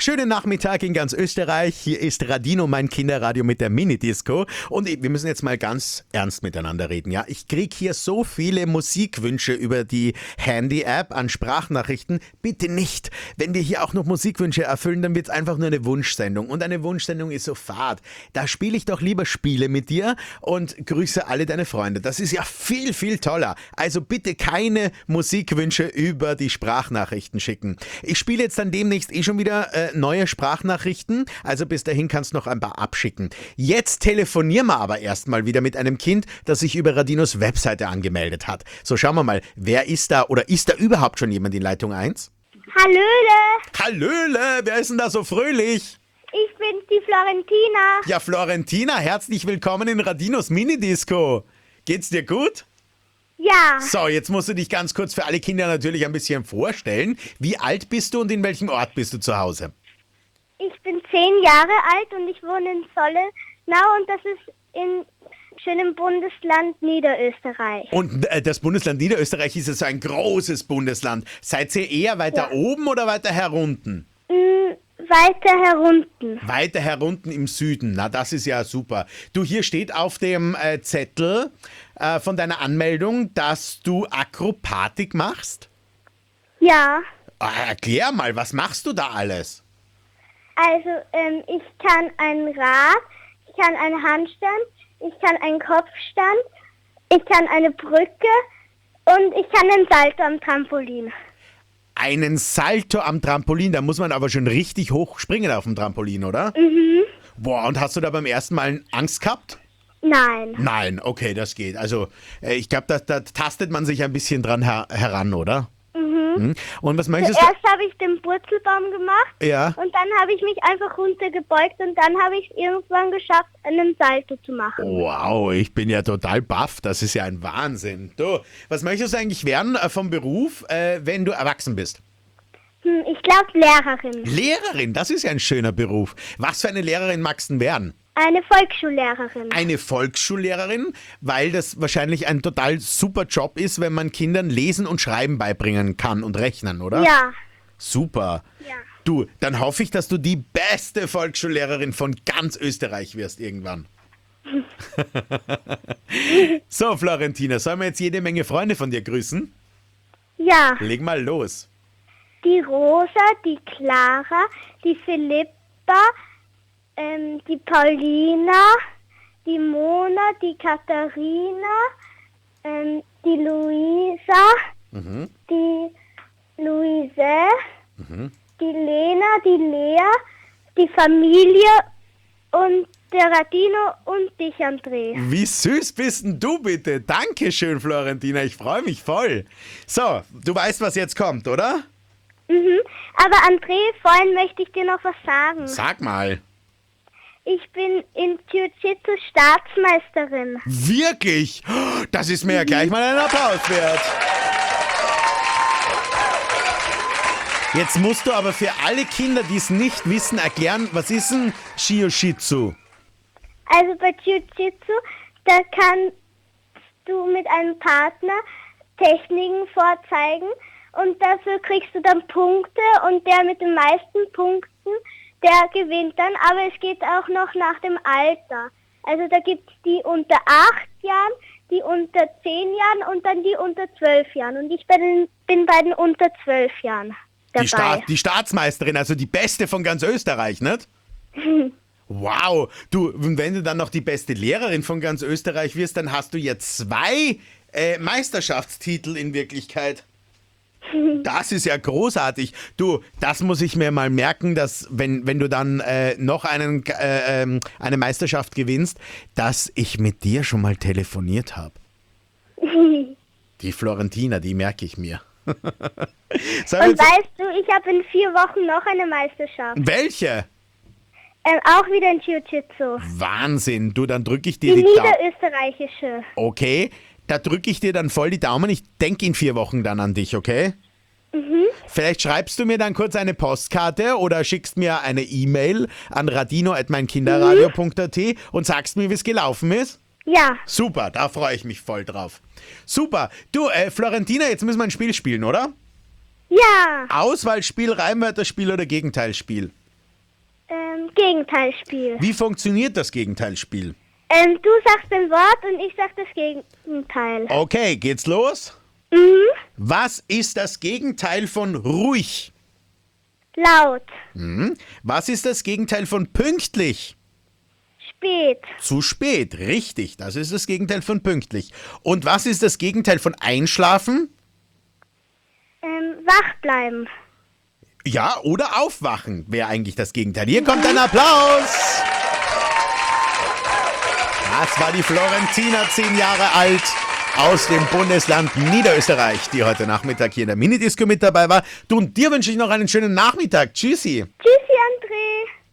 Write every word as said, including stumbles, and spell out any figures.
Schönen Nachmittag in ganz Österreich. Hier ist Radino, mein Kinderradio mit der Mini-Disco. Und wir müssen jetzt mal ganz ernst miteinander reden. Ja, ich kriege hier so viele Musikwünsche über die Handy-App an Sprachnachrichten. Bitte nicht. Wenn wir hier auch noch Musikwünsche erfüllen, dann wird es einfach nur eine Wunschsendung. Und eine Wunschsendung ist so fad. Da spiele ich doch lieber Spiele mit dir und grüße alle deine Freunde. Das ist ja viel, viel toller. Also bitte keine Musikwünsche über die Sprachnachrichten schicken. Ich spiele jetzt dann demnächst eh schon wieder äh, neue Sprachnachrichten, also bis dahin kannst du noch ein paar abschicken. Jetzt telefonieren wir aber erstmal wieder mit einem Kind, das sich über Radinos Webseite angemeldet hat. So, schauen wir mal, wer ist da oder ist da überhaupt schon jemand in Leitung eins? Hallöle! Hallöle, wer ist denn da so fröhlich? Ich bin die Florentina. Ja, Florentina, herzlich willkommen in Radinos Minidisco. Geht's dir gut? Ja, So, jetzt musst du dich ganz kurz für alle Kinder natürlich ein bisschen vorstellen. Wie alt bist du und in welchem Ort bist du zu Hause? ich bin zehn Jahre alt und ich wohne in Sollenau und das ist in schönem Bundesland Niederösterreich. Und äh, das Bundesland Niederösterreich ist ja so ein großes Bundesland. Seid ihr eher weiter Ja. oben oder weiter herunten? Mm, weiter herunten. Weiter herunten im Süden. Na, das ist ja super. Du, hier steht auf dem äh, Zettel äh, von deiner Anmeldung, dass du Akrobatik machst. Ja, Ah, erklär mal, was machst du da alles? also ähm, ich kann ein Rad, ich kann einen Handstand, ich kann einen Kopfstand, ich kann eine Brücke und ich kann einen Salto am Trampolin. Einen Salto am Trampolin, da muss man aber schon richtig hoch springen auf dem Trampolin, oder? Mhm. Boah, und hast du da beim ersten Mal Angst gehabt? Nein. Nein, okay, das geht. Also, äh, ich glaube, da, da tastet man sich ein bisschen dran her heran, oder? Mhm. Und was möchtest du? Zuerst habe ich den Purzelbaum gemacht Ja. und dann habe ich mich einfach runtergebeugt und dann habe ich es irgendwann geschafft, einen Salto zu machen. Wow, ich bin ja total baff. Das ist ja ein Wahnsinn. Du, was möchtest du eigentlich werden äh, vom Beruf, äh, wenn du erwachsen bist? Hm, ich glaube Lehrerin. Lehrerin, das ist ja ein schöner Beruf. Was für eine Lehrerin magst du denn werden? Eine Volksschullehrerin. Eine Volksschullehrerin, weil das wahrscheinlich ein total super Job ist, wenn man Kindern Lesen und Schreiben beibringen kann und rechnen, oder? Ja. Super. Ja. Du, dann hoffe ich, dass du die beste Volksschullehrerin von ganz Österreich wirst irgendwann. So, Florentina, sollen wir jetzt jede Menge Freunde von dir grüßen? Ja. Leg mal los. Die Rosa, die Clara, die Philippa, ähm, die Paulina, die Mona, die Katharina, ähm, die Luisa, Mhm. die Luise, die Lena, die Lea, die Familie und der Radino und dich, André. Wie süß bist denn du bitte? Dankeschön, Florentina, ich freue mich voll. So, du weißt, was jetzt kommt, oder? Mhm. Aber André, vorhin möchte ich dir noch was sagen. Sag mal. Ich bin in Jiu-Jitsu Staatsmeisterin. Wirklich? Das ist mir ja gleich mal ein Applaus wert. Jetzt musst du aber für alle Kinder, die es nicht wissen, erklären, was ist ein Jiu-Jitsu? Also bei Jiu-Jitsu, da kannst du mit einem Partner Techniken vorzeigen und dafür kriegst du dann Punkte und der mit den meisten Punkten, der gewinnt dann, aber es geht auch noch nach dem Alter. Also da gibt es die unter acht Jahren, die unter zehn Jahren und dann die unter zwölf Jahren. Und ich bin, bin bei den unter zwölf Jahren dabei. Die, Sta die Staatsmeisterin, also die beste von ganz Österreich, nicht? Wow, du, und wenn du dann noch die beste Lehrerin von ganz Österreich wirst, dann hast du jetzt zwei äh, Meisterschaftstitel in Wirklichkeit. Das ist ja großartig. Du, das muss ich mir mal merken, dass wenn, wenn du dann äh, noch einen, äh, ähm, eine Meisterschaft gewinnst, dass ich mit dir schon mal telefoniert habe. Die Florentina, die merke ich mir. Sollen wir Und jetzt- weißt du, ich habe in vier Wochen noch eine Meisterschaft. Welche? Ähm, auch wieder in Jiu-Jitsu. Wahnsinn. Du, dann drücke ich Die dir die Daumen. niederösterreichische. Okay, da drücke ich dir dann voll die Daumen. Ich denke in vier Wochen dann an dich, okay? Vielleicht schreibst du mir dann kurz eine Postkarte oder schickst mir eine E-Mail an radino at meinkinderradio punkt at und sagst mir, wie es gelaufen ist. Ja. Super, da freue ich mich voll drauf. Super. Du, äh, Florentina, jetzt müssen wir ein Spiel spielen, oder? Ja. Auswahlspiel, Reimwörterspiel oder Gegenteilspiel? Ähm, Gegenteilspiel. Wie funktioniert das Gegenteilspiel? Ähm, du sagst ein Wort und ich sag das Gegenteil. Okay, geht's los? Mhm. Was ist das Gegenteil von ruhig? Laut. Hm? Was ist das Gegenteil von pünktlich? Spät. Zu spät, richtig. Das ist das Gegenteil von pünktlich. Und was ist das Gegenteil von einschlafen? Ähm, wach bleiben. Ja, oder aufwachen wäre eigentlich das Gegenteil. Hier kommt ein Applaus. Das war die Florentina, zehn Jahre alt, aus dem Bundesland Niederösterreich, die heute Nachmittag hier in der Minidisco mit dabei war. Du, und dir wünsche ich noch einen schönen Nachmittag. Tschüssi. Tschüssi, André.